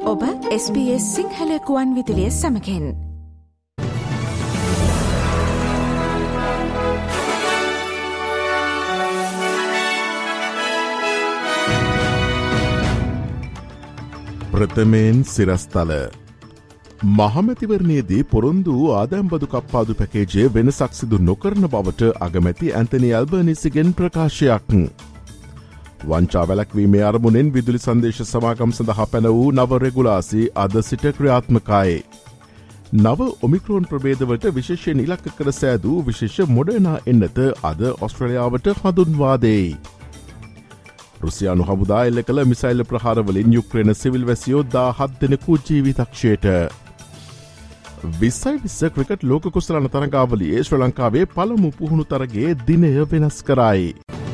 ඔබ SBS සිංහල කුවන් විදුලිය සමගින් ප්‍රථමයෙන් සිරස්තල මහමැතිවරණයේදී පොරොන්දු වූ ආදායම්බදු කප්පාදු පැකේජයේ වෙනසක් සිදු නොකරන බවට අගමැති ඇන්තනි ඇල්බර්නිසිගෙන් ප්‍රකාශයක්. වංචා වැළැක්වීමේ අරමුණෙන් විදුලි සංදේශ සමාගම් සඳහා පැන වූ නව රෙගුලාසි අද සිට ක්‍රියාත්මකයි. නව ඔමික්‍රෝන් ප්‍රභේදවලට විශේෂයෙන් ඉලක්ක කර සෑදූ විශේෂ මොඩර්නා එන්නත අද ඔස්ට්‍රේලියාවට හඳුන්වා දෙයි. රුසියානු හමුදා එල්ල කළ මිසයිල් ප්‍රහාරවලින් යුක්‍රේන සිවිල් වැසියෝ 17 දෙනෙකු ජීවිතක්ෂයට. 2020 ක්‍රිකට් ලෝක කුසලාන තරගාවලියේ ශ්‍රී ලංකාවේ පළමු පුහුණු තරගයේ දිනය වෙනස් කරයි.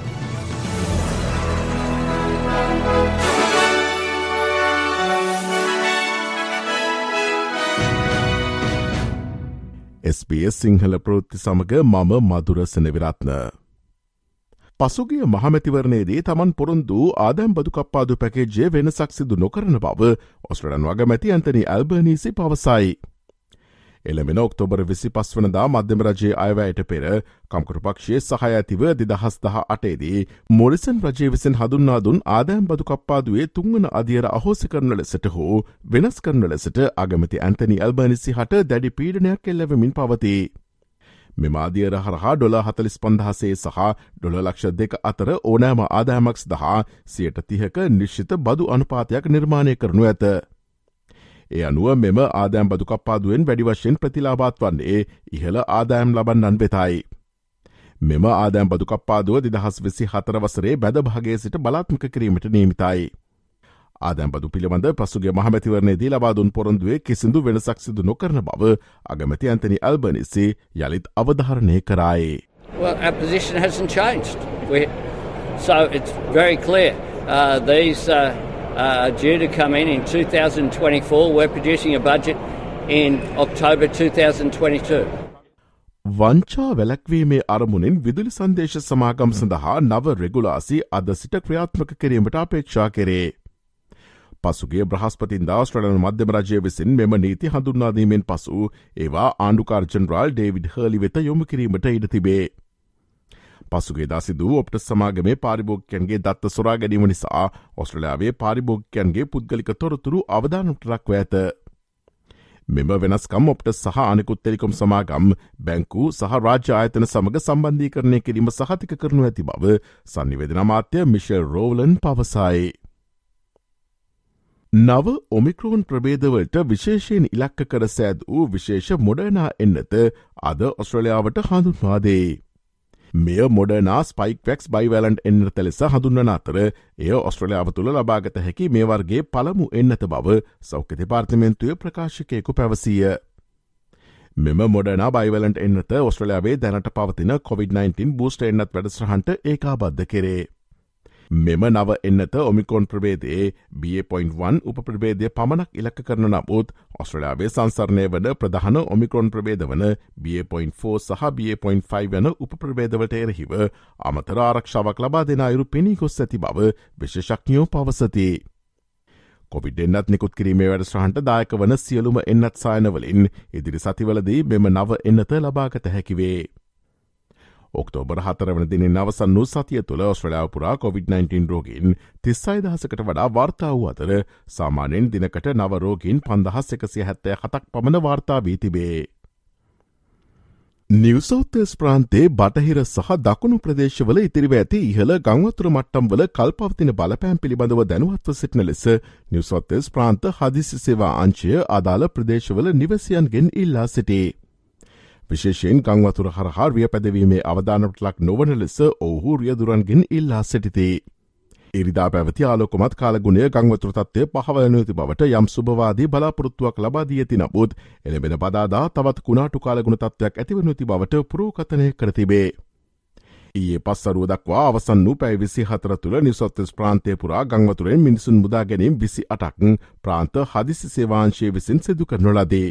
SBS සිංහල ප්‍රවෘත්ති සමග මම මధుර සෙනවිරත්න. පසුගිය මහමැතිවරණයේදී තමන් පොරොන්දු ආදායම්බදු කප්පාදු පැකේජයේ වෙනසක් සිදු නොකරන බව ඔස්ට්‍රේලියානු අගමැති ඇන්තනි ඇල්බර්නිසි පවසයි. එළඹෙන ඔක්තෝබර් 25 වනදා මධ්‍යම රජයේ අයවැයට පෙර කම්කරු පක්ෂයේ සහාය ඇතිව 2018 දී මොරිසන් රජය විසින් හඳුන්වා දුන් ආදායම්බදු කප්පාදුවේ 3 වන අදියර අහෝසි කරන ලෙසට හෝ වෙනස් කරන ලෙසට අගමැති ඇන්තනි ඇල්බර්නිසි හට දැඩි පීඩනයක් එල්ලවෙමින් පවතී. මෙම අදියර හරහා $45,000 සහ $2,00,000 අතර ඕනෑම ආදායමක් සඳහා 30% නිශ්චිත බදු අනුපාතයක් නිර්මාණය කරනු ඇත. ඒ අනුව මෙම ආදායම් බදු කප්පාදුවෙන් වැඩි වශයෙන් ප්‍රතිලාභාත් වන්නේ ඉහළ ආදායම් ලබන්නන් වෙතයි. මෙම ආදායම් බදු කප්පාදුව 2024 වසරේ බැද භාගයේ සිට බලාත්මක කිරීමට නියමිතයි. ආදායම් බදු පිළිබඳ පසුගිය මහමැතිවරණයේදී ලබා දුන් පොරොන්දුවේ කිසිදු වෙනසක් සිදු නොකරන බව අගමැති ඇන්තනි ඇල්බර්නිසි යලිත් අවධාරණය කරයි. Well, our position hasn't changed. So it's very clear. These are due to come in 2024. We're producing a budget in October 2022. වංචා වැළැක්වීමේ අරමුණින් විදුලි සංදේශ සමාගම් සඳහා නව රෙගුලාසි අද සිට ක්‍රියාත්මක කිරීමට අපේක්ෂා කෙරේ. පසුගේ බ්‍රහස්පතින්දා ඔස්ට්‍රේලියානු මධ්‍යම රජය විසින් මෙම නීති හඳුන්වාදීමෙන් පසු ඒවා ආණ්ඩුකාර ජෙනරාල් ඩේවිඩ් හර්ලි වෙත යොමු කිරීමට ඉඩ තිබේ. පසුගේදා සිදු ඔප්ටස් සමාගමේ පාරිභෝගිකයන්ගේ දත්ත සොරා ගැනීම නිසා ඔස්ට්‍රේලියාවේ පාරිභෝගිකයන්ගේ පුද්ගලික තොරතුරු අවදානමට ලක්ව ඇත. මෙම වෙනස්කම් ඔප්ටස් සහ අනෙකුත් ටෙලිකොම් සමාගම් බැංකු සහ රාජ්‍ය ආයතන සමග සම්බන්ධීකරණය කිරීම සහතික කරනු ඇති බව සංනිවේදන අමාත්‍ය මිෂෙල් රෝවලන් පවසයි. නව ඔමික්‍රෝන් ප්‍රභේදවලට විශේෂයෙන් ඉලක්ක කර සෑද වූ විශේෂ මොඩර්නා එන්නත අද ඔස්ට්‍රේලියාවට හඳුන්වා දෙයි. මෙය මොඩර්නා ස්පයික්වැක්ස් බයිවැලන්ට් එන්නත ලෙස හඳුන්වන අතර එය ඔස්ට්‍රේලියාව තුළ ලබාගත හැකි මේ වර්ගයේ පළමු එන්නත බව සෞඛ්‍ය දෙපාර්තමේන්තුවේ ප්‍රකාශකයෙකු පැවසීය. මෙම මොඩර්නා බයිවැලන්ට් එන්නත ඔස්ට්‍රේලියාවේ දැනට පවතින COVID-19 බූස්ටර් එන්නත් වැඩසටහනට ඒකාබද්ධ කෙරේ. මෙම නව එන්නත ඔමික්‍රෝන් ප්‍රභේදයේ BA.1 උපප්‍රභේදය පමණක් ඉලක්ක කරන නමුත් ඔස්ට්‍රේලියාවේ සංසරණය වන ප්‍රධාන ඔමික්‍රෝන් ප්‍රභේද වන BA.4 සහ BA.5 වන උපප්‍රභේදවලට එරෙහිව අමතර ආරක්ෂාවක් ලබා දෙන අයුරු පෙනී ගොස් ඇති බව විශේෂඥයෝ පවසති. කොවිඩ් එන්නත් නිකුත් කිරීමේ වැඩසටහනට දායක වන සියලුම එන්නත් සායනවලින් ඉදිරි සතිවලදී මෙම නව එන්නත ලබාගත හැකිවේ. ඔක්තෝබර් 4 වන දිනින් අවසන් වූ සතිය තුළ ඔස්ට්‍රේලියාව පුරා COVID-19 රෝගීන් 36,000කට වඩා වාර්තා වූ අතර සාමාන්‍යයෙන් දිනකට නව රෝගීන් 5,177ක් පමණ වාර්තා වී තිබේ. නිව් සවුත් වේල්ස් ප්‍රාන්තයේ බටහිර සහ දකුණු ප්‍රදේශවල ඉතිරිව ඇති ඉහළ ගංවතුර මට්ටම්වල කල්පවතින බලපෑම් පිළිබඳව දැනුවත්ව සිටින ලෙස නිව් සවුත් වේල්ස් ප්‍රාන්ත හදිසි සේවා අංශය අදාළ ප්‍රදේශවල නිවසියන්ගෙන් ඉල්ලා සිටී. විශේෂයෙන් ගංවතුර හරහා රිය පැදවීමේ අවධානමට ලක් නොවන ලෙස ඔවුහු රියදුරන්ගෙන් ඉල්ලා සිටිති. ඉරිදා පැවති ආලෝකමත් කාලගුණය ගංවතුර තත්ත්වය පහවලනු ඇති බවට යම් සුභවාදී බලාපොරොත්තුවක් ලබා දී ඇති නමුත් එළඹෙන බදාදා තවත් කුණාටු කාලගුණ තත්ත්වයක් ඇතිවනු ඇති බවට පුරෝකථනය කර තිබේ. ඊයේ පස්වරුව දක්වා අවසන් වූ පැය 24 තුළ නිව් සවුත් වේල්ස් ප්‍රාන්තය පුරා ගංවතුරෙන් මිනිසුන් මුදා ගැනීම 28ක් ප්‍රාන්ත හදිසි සේවාංශය විසින් සිදු කරනු ලදී.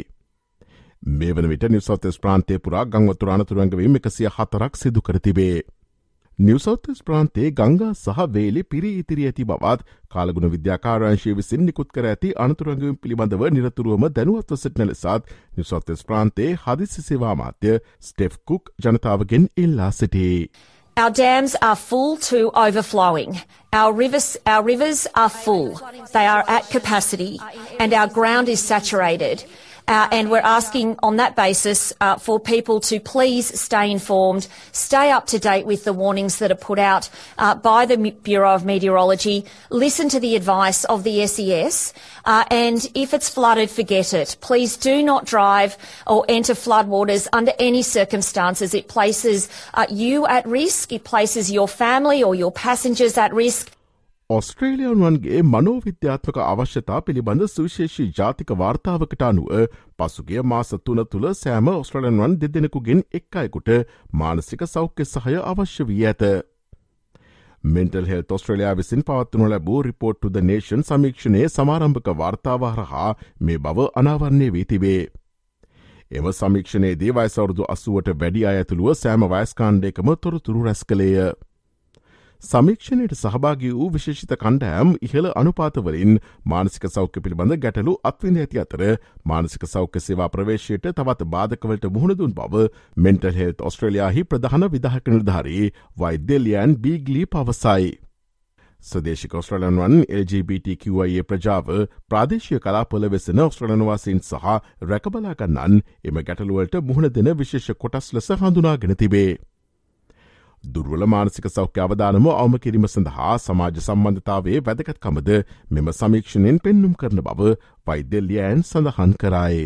මේ වන විට නිව් සවුත් වේල්ස් ප්‍රාන්තය පුරා ගංවතුර අනතුරු ඇඟවීම් 104ක් සිදු කර තිබේ. නිවසෞතස් ප්‍රාන්තේ ගංගා සහ වේලි පිරී ඉතිරී ඇති බවත් කාලගුණ විද්‍යාකාරංශය විසින් නිකුත් කර ඇති අනතුරංගවීම් පිළිබඳව නිරතුරුවම දැනුවත්ව සිටින ලෙසත් නිවසෞතස් ප්‍රාන්තේ හදිසි සේවා අමාත්‍ය ස්ටෙෆ් කුක් ජනතාවගෙන් ඉල්ලා සිටී. Our dams are full to overflowing. Our rivers are full. They are at capacity and our ground is saturated. And we're asking on that basis for people to please stay informed, stay up to date with the warnings that are put out by the Bureau of Meteorology, listen to the advice of the SES, and if it's flooded, forget it. Please do not drive or enter floodwaters under any circumstances. It places you at risk, it places your family or your passengers at risk. ඔස්ට්‍රේලියානුවන්ගේ මනෝවිද්‍යාත්මක අවශ්‍යතා පිළිබඳ සුවිශේෂී ජාතික වාර්තාවකට අනුව පසුගිය මාස 3 තුළ සෑම ඔස්ට්‍රේලියානුවන් 2 දෙනෙකුගෙන් එක් අයෙකුට මානසික සෞඛ්‍ය සහාය අවශ්‍ය වී ඇත. Mental Health Australia විසින් පවත්වනු ලැබූ Report to the Nation සමීක්ෂණයේ සමාරම්භක වාර්තාව හරහා මේ බව අනාවරණය වී තිබේ. එම සමීක්ෂණයේදී වයස අවුරුදු 80ට වැඩි අය ඇතුළුව සෑම වයස් කාණ්ඩයකම තොරතුරු රැස් කළේය. සමීක්ෂණයට සහභාගී වූ විශේෂිත කණ්ඩායම් ඉහළ අනුපාතවලින් මානසික සෞඛ්‍ය පිළිබඳ ගැටලු අත්විඳ ඇති අතර මානසික සෞඛ්‍ය සේවා ප්‍රවේශයට තවත් බාධකවලට මුහුණ දුන් බව Mental Health Australiaහි ප්‍රධාන විධායක නිලධාරී වෛද්‍ය ලියන් බීග්ලි පවසයි. ස්වදේශික ඔස්ට්‍රේලියානුවන් LGBTQIA ප්‍රජාව ප්‍රාදේශීය කලාපවල වෙසෙන ඔස්ට්‍රේලියානු වාසීන් සහ රැකබලා ගන්නන් එම ගැටලුවලට මුහුණ දෙන විශේෂ කොටස් ලෙස හඳුනාගෙන තිබේ. දුර්වල මානසික සෞඛ්‍ය අවදානම අවම කිරීම සඳහා සමාජ සම්බන්ධතාවයේ වැදගත්කමද මෙම සමීක්ෂණයෙන් පෙන්නුම් කරන බව වෛද්‍ය ලියන් සඳහන් කරයි.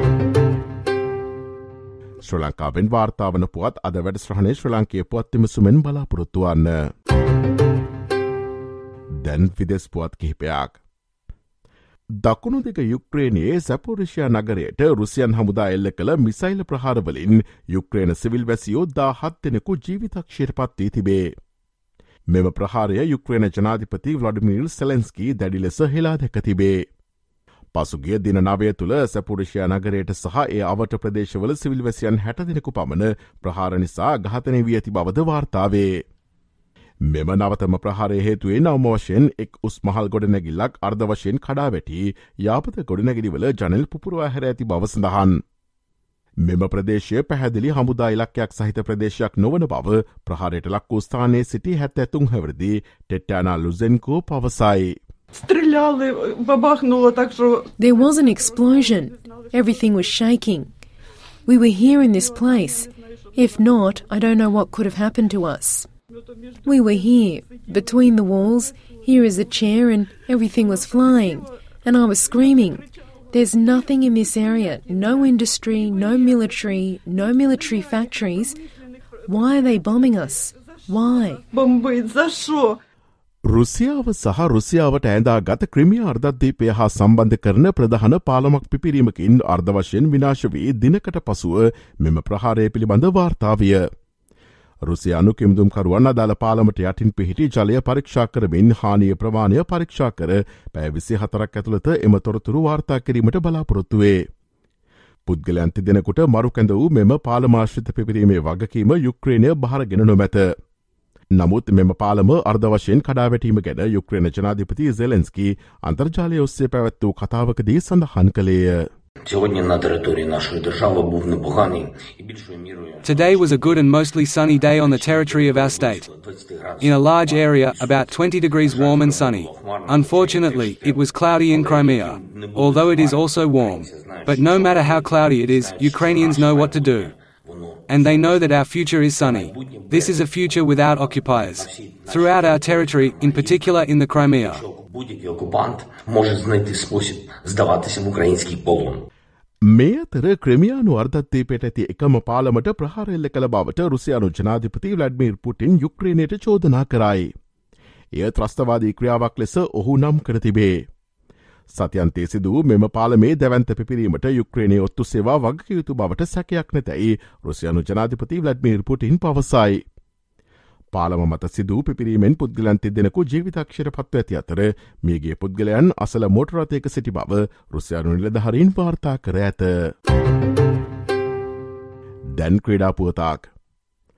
ශ්‍රී ලංකාවෙන් වාර්තාවන පුවත් අද වැඩසටහනේ ශ්‍රී ලාංකීය පුවත් විමසුමෙන් බලාපොරොත්තු වන්න. දැන් විදෙස් පුවත් කිහිපයක්. දකුණු දිග යුක්්‍රේනයේ සැපොරිෂයා නගරයට රුසියන් හමුදා එල්ල කළ මිසයිල ප්‍රහාරවලින් යුක්්‍රේන සිවිල් වැසියෝ 17 දෙනෙකු ජීවිතක්ෂයට පත් වී තිබේ. මෙම ප්‍රහාරය යුක්්‍රේන ජනාධිපති ව්ලාඩිමීර් සෙලෙන්ස්කී දැඩි ලෙස හෙලා දැක තිබේ. පසුගිය දින 9 තුළ සැපොරිෂයා නගරයට සහ ඒ අවට ප්‍රදේශවල සිවිල් වැසියන් 60 දෙනෙකු පමණ ප්‍රහාර නිසා ඝාතනය වී ඇති බවද වාර්තාවේ. මෙම නවතම ප්‍රහාරය හේතුවේ නවම වශයෙන් එක් උස් මහල් ගොඩනැගිල්ලක් අර්ධ වශයෙන් කඩා වැටි යාපත ගොඩනැගිලිවල ජනෙල් පුපුරවා හැර ඇති බව සඳහන්. මෙම ප්‍රදේශය පැහැදිලි හමුදා ඉලක්කයක් සහිත ප්‍රදේශයක් නොවන බව ප්‍රහාරයට ලක් වූ ස්ථානයේ සිටි 73 හැවිරිදි ටෙට්ටානා ලුසෙන්කෝ පවසයි. There was an explosion. Everything was shaking. We were here in this place. If not, I don't know what could have happened to us. We were here, between the walls, here is a chair and everything was flying. And I was screaming. There's nothing in this area, no industry, no military factories. Why are they bombing us? Why? රුසියාව සහ රුසියාවට ඇඳා ගත ක්‍රිමියා අර්ධද්වීපය හා සම්බන්ධ කරන ප්‍රධාන පාලමක් පිපිරීමකින් අර්ධ වශයෙන් විනාශ වී දිනකට පසුව මෙම ප්‍රහාරය පිළිබඳ වාර්තාවිය. රුසියානු කිම්දුම්කරුවන් අදාළ පාලමට යටින් පිහිටි ජලය පරීක්ෂා කරමින් හානිය ප්‍රමාණය පරීක්ෂා කර පැය 24ක් ඇතුළත එම තොරතුරු වාර්තා කිරීමට බලාපොරොත්තු වේ. පුද්ගලයන් තිදෙනෙකුට මරු කැඳ වූ මෙම පාලමාශ්‍රිත පිපිරීමේ වගකීම යුක්්‍රේනය බහරගෙන නොමැත. නමුත් මෙම පාලම අර්ධ වශයෙන් කඩාවැටීම ගැන යුක්්‍රේන ජනාධිපති Zelensky අන්තර්ජාලය ඔස්සේ පැවැත් වූ කතාවකදී සඳහන් කළේය. Today was a good and mostly sunny day on the territory of our state. In a large area, about 20 degrees warm and sunny. Unfortunately, it was cloudy in Crimea, although it is also warm. But no matter how cloudy it is, Ukrainians know what to do. And they know that our future is sunny. This is a future without occupiers. Throughout our territory, in particular in the Crimea. මේ අතර ක්‍රිමියානු අර්ධද්වීපයට ඇති එකම පාලමට ප්‍රහාර එල්ල කළ බවට රුසියානු ජනාධිපති ව්ලාඩිමීර් Putin යුක්්‍රේනයට චෝදනා කරයි. එය ත්‍රස්තවාදී ක්‍රියාවක් ලෙස ඔහු නම් කර තිබේ. සතියන්තයේ සිදු මෙම පාලමේ දැවන්ත පිපිරීමට යුක්්‍රේනයේ ඔත්තු සේවා වගකියයුතු බවට සැකයක් නැතැයි රුසියානු ජනාධිපති ව්ලාඩිමීර් පුටින් පවසයි. පාලම මත සිදු පිපිරීමෙන් පුද්ගලයන් තිදෙනෙකු ජීවිතක්ෂයට පත්ව ඇති අතර මේගේ පුද්ගලයන් අසල මෝටරතයක සිටි බව රුසියානු නිලධාරීන් වාර්තා කර ඇත. දැන් ක්‍රීඩා පුවතක්.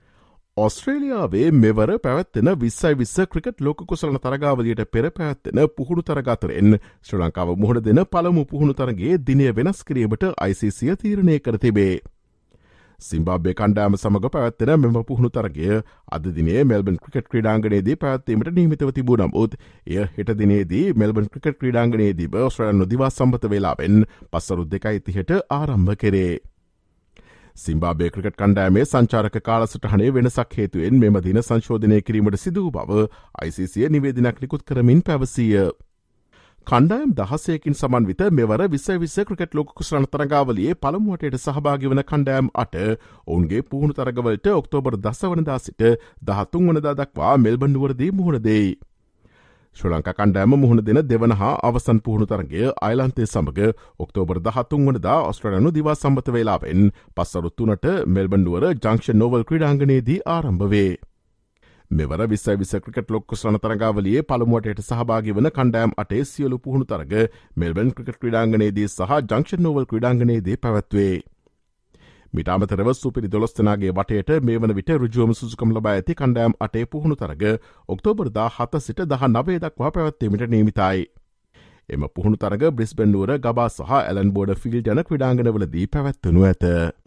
ඔස්ට්‍රේලියාවේ මෙවර පැවැත්වෙන 2020 ක්‍රිකට් ලෝක කුසලන තරගාවලියට පෙර පැවැත්වෙන පුහුණු තරග අතරින් ශ්‍රී ලංකාව මුහුණ දෙන පළමු පුහුණු තරගයේ දිනය වෙනස් කිරීමට ICC තීරණය කර තිබේ. සිම්බාබ්වේ කණ්ඩායම සමග පැවැත්වෙන මෙම පුහුණු තරගය අද දිනේ මෙල්බන් ක්‍රිකට් ක්‍රීඩාංගණයේදී පැවැත්වීමට නියමිතව තිබුණ නමුත් එය හෙට දිනේදී මෙල්බන් ක්‍රිකට් ක්‍රීඩාංගණයේදී ඔස්ට්‍රේලියානු දිවා සම්මත වේලාවෙන් පස්වරු 2:30ට ආරම්භ කෙරේ. සිම්බාබ්වේ ක්‍රිකට් කණ්ඩායමේ සංචාරක කාලසටහනේ වෙනසක් හේතුවෙන් මෙම දින සංශෝධනය කිරීමට සිදු වූ බව ICC නිවේදනයක් නිකුත් කරමින් පැවසීය. කණ්ඩායම් 16කින් සමන්විත මෙවර 2020 ක්‍රිකට් ලෝක කුසලන තරගාවලියේ පළමු වටේට සහභාගී වන කණ්ඩායම් 8 ඔවුන්ගේ පුහුණු තරගවලට ඔක්තෝබර් 10 වනදා සිට 13 වනදා දක්වා මෙල්බන් නුවරදී මුහුණ දෙයි. ශ්‍රී ලංකා කණ්ඩායම මුහුණ දෙන දෙවන හා අවසන් පුහුණු තරගය අයර්ලන්තය සමග ඔක්තෝබර් 13 වනදා ඔස්ට්‍රේලියානු දිවා සම්මත වේලාවෙන් පස්වරු 3ට මෙල්බන් නුවර ජංක්ෂන් නෝවල් ක්‍රීඩාංගණයේදී ආරම්භ වේ. මෙවර 2020 ක්‍රිකට් ලෝක කුසලන තරගාවලියේ පළමු වටේට සහභාගී වන කණ්ඩායම් 8 සියලු පුහුණු තරග මෙල්බන් ක්‍රිකට් ක්‍රීඩාංගණයේදී සහ ජංක්ෂන් නෝවල් ක්‍රීඩාංගණයේදී පැවැත්වේ. මිට අමතරව සුපිරි 12 දෙනාගේ වටේට මේ වන විට ඍජුවම සුසුකම් ලබා ඇති කණ්ඩායම් 8 පුහුණු තරග ඔක්තෝබර් 17 සිට 19 දක්වා පැවැත්වීමට නියමිතයි. එම පුහුණු තරග බ්‍රිස්බන් නුවර ගබා සහ ඇලන් බෝඩර් ෆීල්ඩ් යන ක්‍රීඩාංගණවලදී පැවැත්වනු ඇත.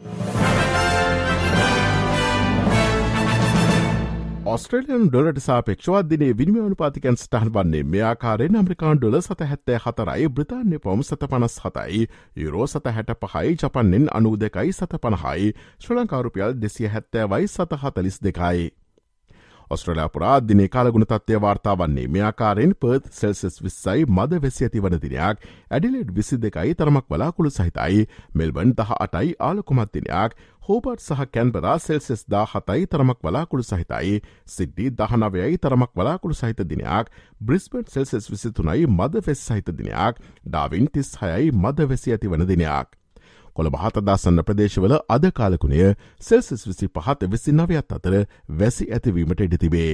ඔස්ට්‍රේලියානු ඩොලරට සාපේක්ෂව දිනේ විනිමය අනුපාතිකයන් සටහන් වන්නේ මේ ආකාරයෙන් ඇමරිකානු ඩොලර් 7.74යි, බ්‍රිතාන්‍ය පවුම් 7.57යි, යුරෝ 7.65යි, ජපන්නෙන් 92යි 7.50යි, ශ්‍රී ලංකා රුපියල් 270යි 7.42යි. ඔස්ට්‍රේලියා පුරා දිනේ කාලගුණ තත්ත්වය වාර්තා වන්නේ මේ ආකාරයෙන් පර්ත් සෙල්සියස් 20යි මද වැසි ඇති වන දිනයක්, ඇඩිලේඩ් 22යි තරමක් වලාකුළු සහිතයි, මෙල්බන් 18යි ආලකුමත් දිනයක්, හෝබර්ට් සහ කැන්බරා සෙල්සියස් 17යි තරමක් වලාකුළු සහිතයි, සිඩ්නි 19යි තරමක් වලාකුළු සහිත දිනයක්, බ්‍රිස්බන් සෙල්සියස් 23යි මද වැසි සහිත දිනයක්, ඩාවින් 36යි මද වැසි ඇති වන දිනයක්. කොළඹ හතදාසන්න ප්‍රදේශවල අද කාලකුණය සෙල්සියස් 25 29 අතර වැසි ඇතිවීමට ඉඩ තිබේ.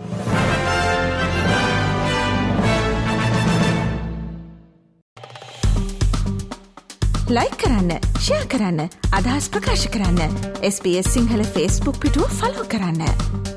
ලයික් කරන්න, ෂෙයා කරන්න, අදහස් ප්‍රකාශ කරන්න. SBS සිංහල Facebook පිටුව ෆලෝ කරන්න.